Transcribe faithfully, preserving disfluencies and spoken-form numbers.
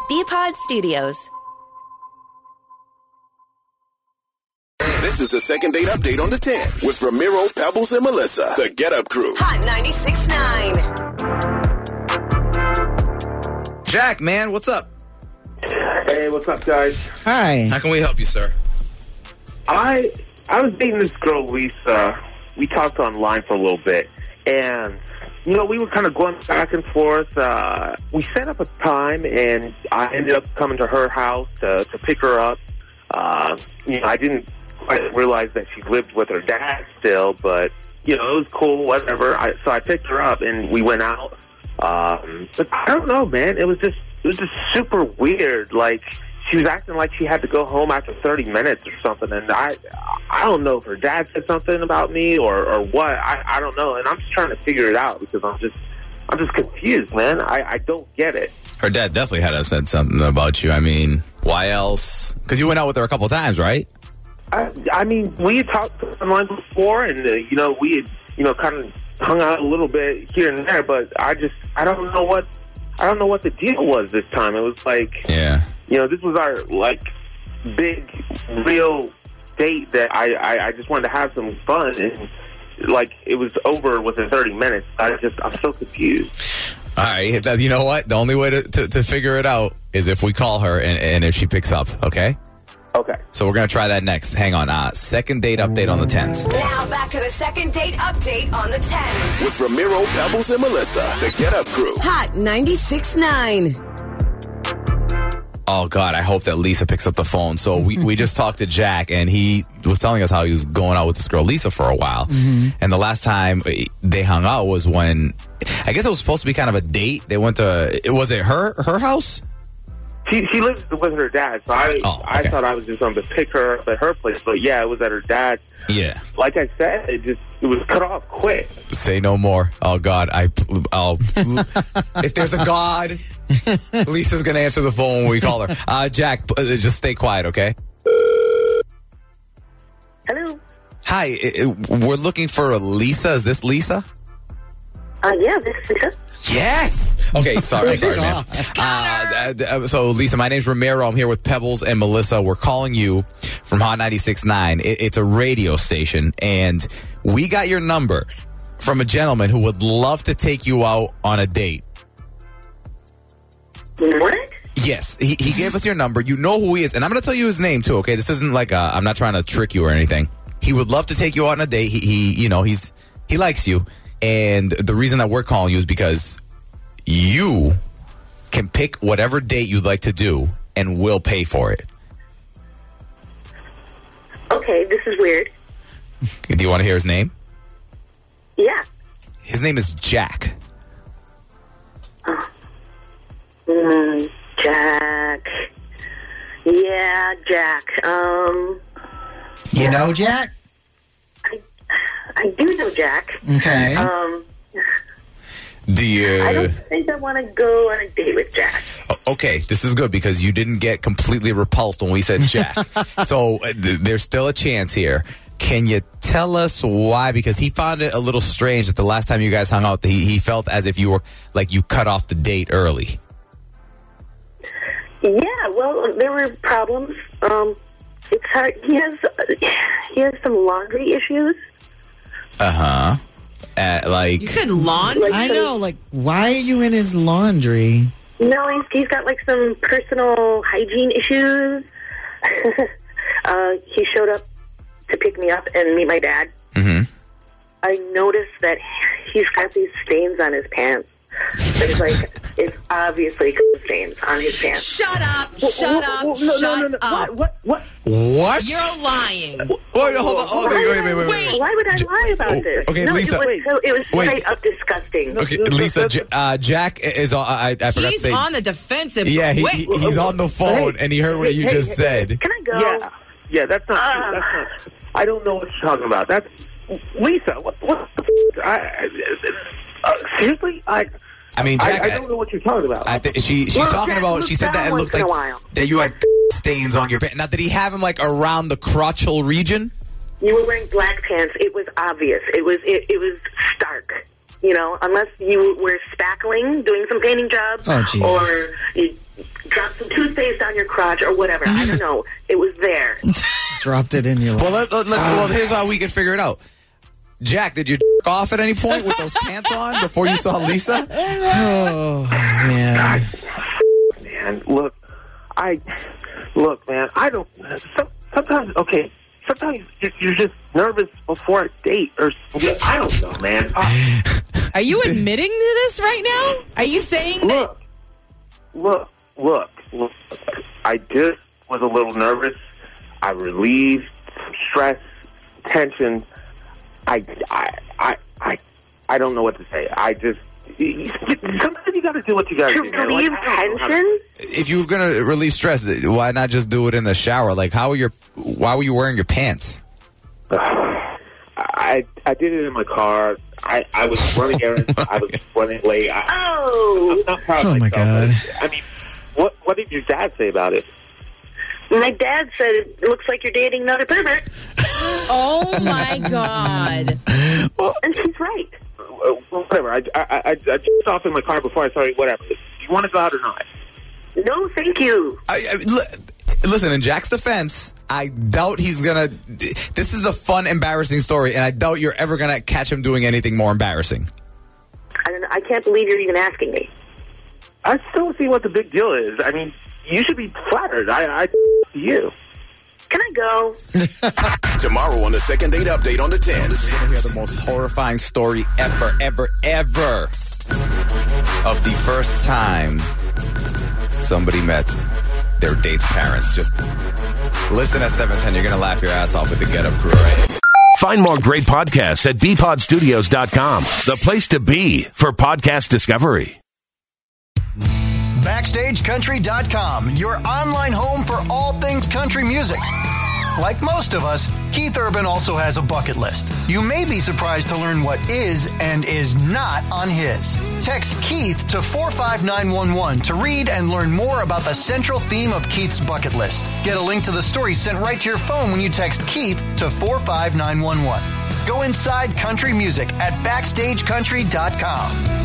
B-Pod Studios. This is the second date update on the ten with Ramiro, Pebbles, and Melissa, the Get Up Crew. Hot ninety-six point nine. Jack, man, what's up? Hey, what's up, guys? Hi. How can we help you, sir? I I was dating this girl, Lisa. We talked online for a little bit, and, you know, we were kind of going back and forth. Uh, we set up a time, and I ended up coming to her house to, to pick her up. Uh, you know, I didn't quite realize that she lived with her dad still, but, you know, it was cool, whatever. I, so I picked her up, and we went out. Um, but I don't know, man. It was just it was just super weird. Like, she was acting like she had to go home after thirty minutes or something, and I I don't know if her dad said something about me or, or what. I, I don't know, and I'm just trying to figure it out because I'm just I'm just confused, man. I, I don't get it. Her dad definitely had to have said something about you. I mean, why else? Because you went out with her a couple of times, right? I, I mean, we had talked online before, and, uh, you know, we had, you know, kind of hung out a little bit here and there, but I just, I don't know what, I don't know what the deal was this time. It was like, yeah, you know, this was our, like, big, real date that I, I, I just wanted to have some fun, and, like, it was over within thirty minutes. I just, I'm so confused. All right, you know what? The only way to, to, to figure it out is if we call her and, and if she picks up, okay? Okay. So we're going to try that next. Hang on. Uh, second date update on the tens. Now back to the second date update on the ten. With Ramiro, Pebbles, and Melissa, the Get Up Crew. Hot ninety-six point nine. Oh, God, I hope that Lisa picks up the phone. So we, we just talked to Jack, and he was telling us how he was going out with this girl, Lisa, for a while. Mm-hmm. And the last time they hung out was when, I guess it was supposed to be kind of a date. They went to, was it her her house? She she lives with her dad, so I oh, okay. I thought I was just going to pick her up at her place, but yeah, it was at her dad's. Yeah. Like I said, it just it was cut off quick. Say no more. Oh God, I I'll if there's a God, Lisa's going to answer the phone when we call her. Uh, Jack, just stay quiet, okay? Hello. Hi, we're looking for a Lisa. Is this Lisa? Uh, yeah, this is Lisa. Yes. Okay, sorry, I'm sorry, man. Uh, uh, so, Lisa, my name's Ramiro. I'm here with Pebbles and Melissa. We're calling you from Hot ninety-six point nine. It, it's a radio station, and we got your number from a gentleman who would love to take you out on a date. What? Yes, he, he gave us your number. You know who he is, and I'm going to tell you his name, too, okay? This isn't like a, I'm not trying to trick you or anything. He would love to take you out on a date. He, he you know, he's he likes you. And the reason that we're calling you is because you can pick whatever date you'd like to do, and we'll pay for it. Okay, this is weird. Do you want to hear his name? Yeah. His name is Jack. Oh. Mm, Jack. Yeah, Jack. Um. You yeah. know Jack? I, I do know Jack. Okay. Um. Do you? I don't think I want to go on a date with Jack. Okay, this is good because you didn't get completely repulsed when we said Jack. So uh, th- there's still a chance here. Can you tell us why? Because he found it a little strange that the last time you guys hung out, he, he felt as if you were like you cut off the date early. Yeah, well, there were problems. Um, it's hard. He has he has some laundry issues. Uh huh. Uh, like you said laundry. Like I some, know. Like, why are you in his laundry? No, he's, he's got like some personal hygiene issues. uh, he showed up to pick me up and meet my dad. Mm-hmm. I noticed that he's got these stains on his pants. It's like, it's obviously stains on his pants. Shut up! Shut up! Whoa, whoa, no, shut no, no, no. up! What? What? What? You're lying. Wait, hold on. Hold on. Wait, wait, wait, wait, wait. Why would I lie about oh, this? okay, no, Lisa. It was, so, it was Wait. straight up disgusting. Okay, Lisa. J- uh, Jack is on. I, I forgot to He's say. on the defensive. Yeah, he, quick. he, he's on the phone Hey, and he heard what hey, you hey, just hey, said. Can I go? Yeah, yeah. That's not. Uh, that's not. I don't know what you're talking about. That's Lisa. What? What? I, I, uh, seriously, I. I mean, Jack, I, I don't know what you're talking about. I th- she she's Well, talking Jack about. looks She said that down it looks once in like a while. that you had stains on your pants. Now, did he have them like around the crotchal region? You were wearing black pants. It was obvious. It was. It, it was stark. You know, unless you were spackling, doing some painting jobs, Oh, Jesus. or you dropped some toothpaste on your crotch or whatever. I don't know. It was there. Dropped it in your Well, let, let, let's, well, here's how we can figure it out. Jack, did you jerk off at any point with those pants on before you saw Lisa? Oh, man. Man, look, I look, man. I don't. Some, sometimes, okay. Sometimes you're you're just nervous before a date, or I don't know, man. I, Are you admitting to this right now? Are you saying that? look, look, look, look. I just was a little nervous. I relieved some stress, tension. I, I, I, I, I don't know what to say. I just sometimes you got to do what you got to To do. man. relieve Like, I don't know how to- tension? If you were gonna relieve stress, why not just do it in the shower? Like, how were your? Why were you wearing your pants? I I did it in my car. I, I was running errands. I was running late. I, Oh, I'm not proud of Oh, my myself. God. I mean, what what did your dad say about it? my dad said it looks like you're dating another pervert, Oh my God. and she's right. Uh, whatever. I, I, I, I just off in my car before I started. Whatever. You want to go out or not? No, thank you. I, I, li- listen, in Jack's defense, I doubt he's gonna. This is a fun, embarrassing story, and I doubt you're ever gonna catch him doing anything more embarrassing. I don't know. I can't believe you're even asking me. I still don't see what the big deal is. I mean, you should be flattered. I, I to you. Can I go? Tomorrow on the second date update on the ten. You're gonna hear the most horrifying story ever, ever, ever of the first time somebody met their date's parents. Just listen at seven ten. You're gonna laugh your ass off with the Get Up Crew, right? Find more great podcasts at b pod studios dot com, the place to be for podcast discovery. Backstage Country dot com, your online home for all things country music. Like most of us, Keith Urban also has a bucket list. You may be surprised to learn what is and is not on his. Text Keith to four five nine one one to read and learn more about the central theme of Keith's bucket list. Get a link to the story sent right to your phone when you text Keith to four five nine one one. Go inside country music at backstage country dot com.